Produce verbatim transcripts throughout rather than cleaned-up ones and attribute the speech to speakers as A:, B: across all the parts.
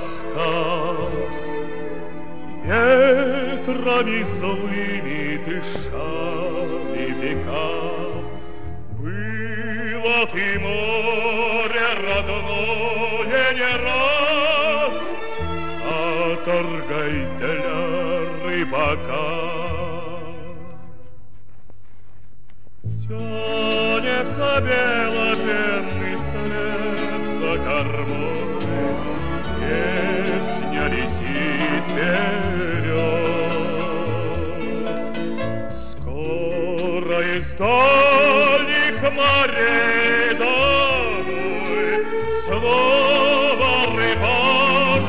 A: рассказ. Ветрами злыми дышали века. Было ты море родное не раз, каторгой для рыбака. Тянется белопенный след за кормой, песня летит вперед. Скоро из дальних морей домой снова рыбак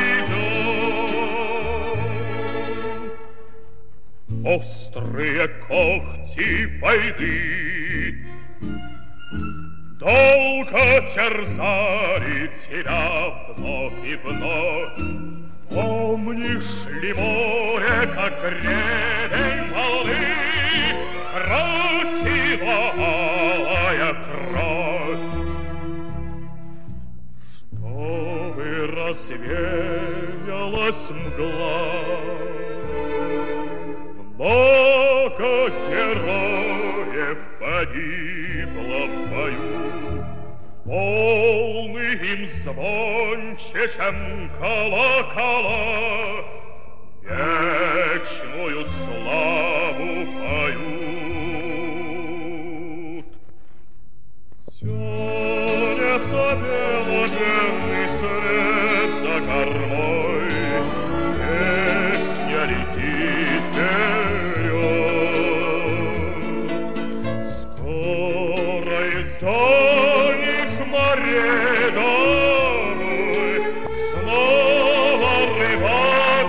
A: придет. Острые когти войны долго терзали тебя вновь и вновь. Помнишь ли море, как гребень волны, красивая кровь? Чтобы развеялась мгла, много героев погибло в бою. Волны им звонче, чем колокола, вечную славу поют. Тянется белопенный след за кормой, песня летит вперед. Скоро из дальних морей домой снова рыбак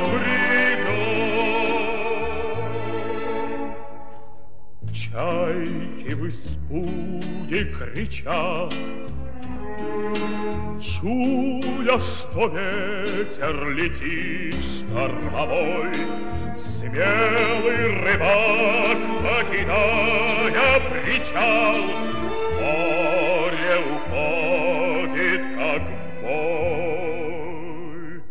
A: придет. Чайки в испуге кричат, чуя, что ветер летит штормовой. Смелый рыбак, покидая причал, море уходит, как в бой.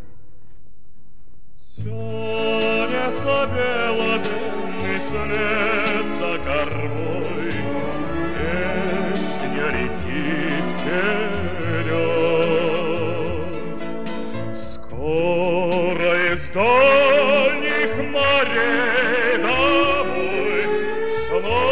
A: Тянется белопенный след за кормой, песня летит вперед. Скоро из дальних морей домой снова